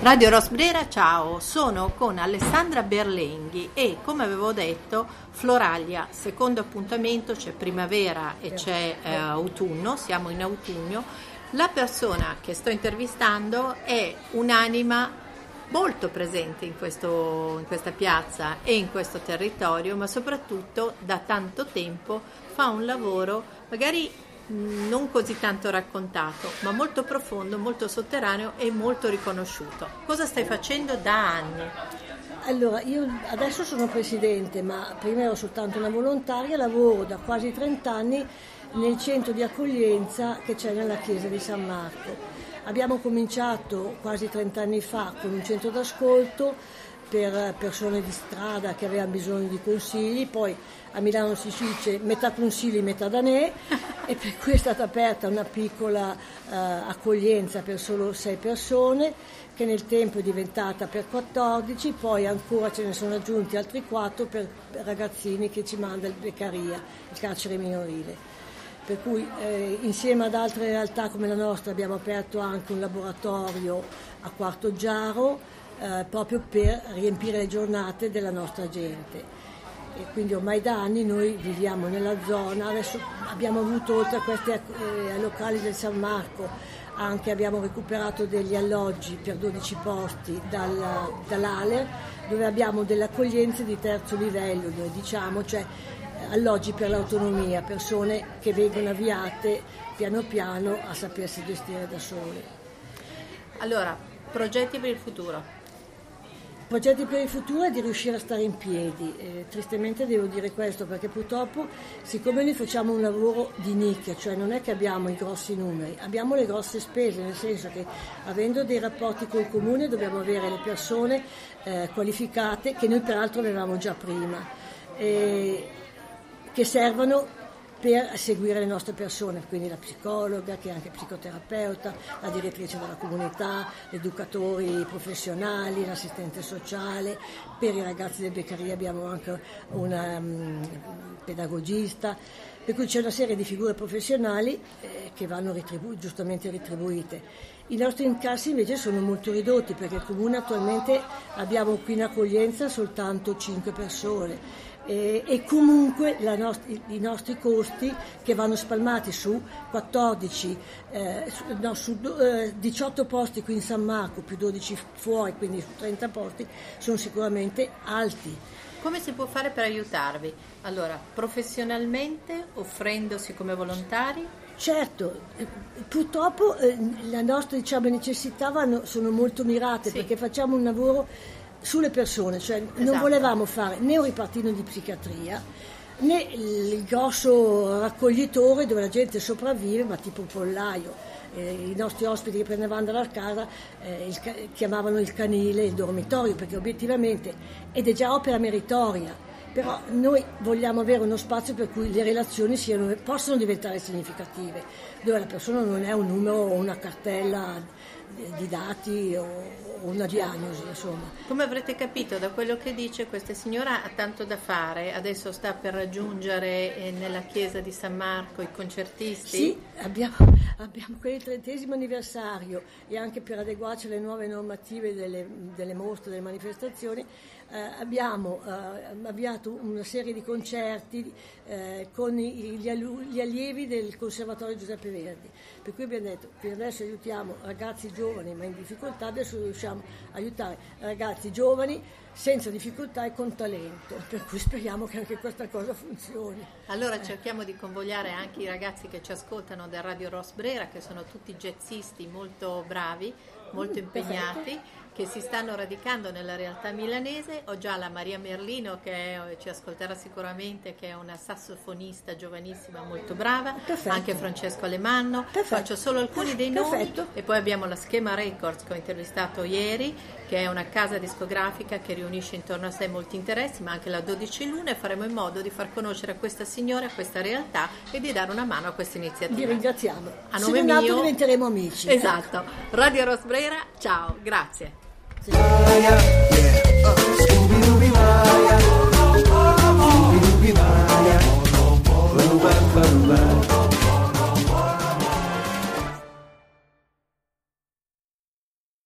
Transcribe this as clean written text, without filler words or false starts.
Radio Rosbrera, ciao, sono con Alessandra Berlenghi e, come avevo detto, Floralia, secondo appuntamento, c'è primavera e c'è autunno, siamo in autunno. La persona che sto intervistando è un'anima molto presente in questa piazza e in questo territorio, ma soprattutto da tanto tempo fa un lavoro magari non così tanto raccontato, ma molto profondo, molto sotterraneo e molto riconosciuto. Cosa stai facendo da anni? Allora, io adesso sono presidente, ma prima ero soltanto una volontaria, lavoro da quasi 30 anni nel centro di accoglienza che c'è nella chiesa di San Marco. Abbiamo cominciato quasi 30 anni fa con un centro d'ascolto per persone di strada che avevano bisogno di consigli, poi a Milano si dice metà consigli, metà danè, e per cui è stata aperta una piccola accoglienza per solo 6 persone, che nel tempo è diventata per 14, poi ancora ce ne sono aggiunti altri 4 per ragazzini che ci manda il Beccaria, il carcere minorile. Per cui insieme ad altre realtà come la nostra abbiamo aperto anche un laboratorio a Quartoggiaro, proprio per riempire le giornate della nostra gente. E quindi ormai da anni noi viviamo nella zona. Adesso abbiamo avuto, oltre a questi locali del San Marco, anche abbiamo recuperato degli alloggi per 12 posti dall'ALER, dove abbiamo delle accoglienze di terzo livello, noi diciamo, cioè alloggi per l'autonomia, persone che vengono avviate piano piano a sapersi gestire da sole. Allora, progetti per il futuro? Progetti per il futuro è di riuscire a stare in piedi, tristemente devo dire questo, perché purtroppo siccome noi facciamo un lavoro di nicchia, cioè non è che abbiamo i grossi numeri, abbiamo le grosse spese, nel senso che avendo dei rapporti col comune dobbiamo avere le persone qualificate, che noi peraltro avevamo già prima, che servono per seguire le nostre persone, quindi la psicologa che è anche psicoterapeuta, la direttrice della comunità, gli educatori professionali, l'assistente sociale. Per i ragazzi del Beccaria abbiamo anche una pedagogista, per cui c'è una serie di figure professionali che vanno giustamente retribuite. I nostri incassi invece sono molto ridotti, perché il comune attualmente abbiamo qui in accoglienza soltanto 5 persone. E comunque i nostri costi, che vanno spalmati su 18 posti qui in San Marco più 12 fuori, quindi su 30 posti, sono sicuramente alti. Come si può fare per aiutarvi? Allora, professionalmente, offrendosi come volontari? Certo, purtroppo le nostre necessità sono molto mirate, sì, perché facciamo un lavoro sulle persone, cioè non esatto. Volevamo fare né un ripartino di psichiatria né il grosso raccoglitore dove la gente sopravvive, ma tipo il pollaio. I nostri ospiti che prendevano dalla casa chiamavano il canile il dormitorio, perché obiettivamente, ed è già opera meritoria, però noi vogliamo avere uno spazio per cui le relazioni possono diventare significative, dove la persona non è un numero o una cartella di dati o una diagnosi, insomma. Come avrete capito da quello che dice, questa signora ha tanto da fare, adesso sta per raggiungere nella chiesa di San Marco i concertisti? Sì, abbiamo per il 30° anniversario e anche per adeguarci alle nuove normative delle mostre, delle manifestazioni, abbiamo avviato una serie di concerti con gli allievi del Conservatorio Giuseppe Verdi, per cui abbiamo detto che adesso aiutiamo ragazzi giovani ma in difficoltà, adesso riusciamo a aiutare ragazzi giovani senza difficoltà e con talento, per cui speriamo che anche questa cosa funzioni. Allora cerchiamo di convogliare anche i ragazzi che ci ascoltano da Radio Rosbrera, che sono tutti jazzisti molto bravi, molto impegnati, perfetto, che si stanno radicando nella realtà milanese. Ho già la Maria Merlino che ci ascolterà sicuramente, che è una sassofonista giovanissima molto brava, perfetto, anche Francesco Alemanno, perfetto, faccio solo alcuni dei nomi, perfetto, e poi abbiamo la Schema Records che ho intervistato ieri, che è una casa discografica che riunisce intorno a sé molti interessi, ma anche la 12 Lune, e faremo in modo di far conoscere a questa signora, a questa realtà, e di dare una mano a questa iniziativa. Vi ringraziamo. A nome mio diventeremo amici. Esatto. Radio Rosbrera, ciao, grazie. Scooby-Dooby-Maya,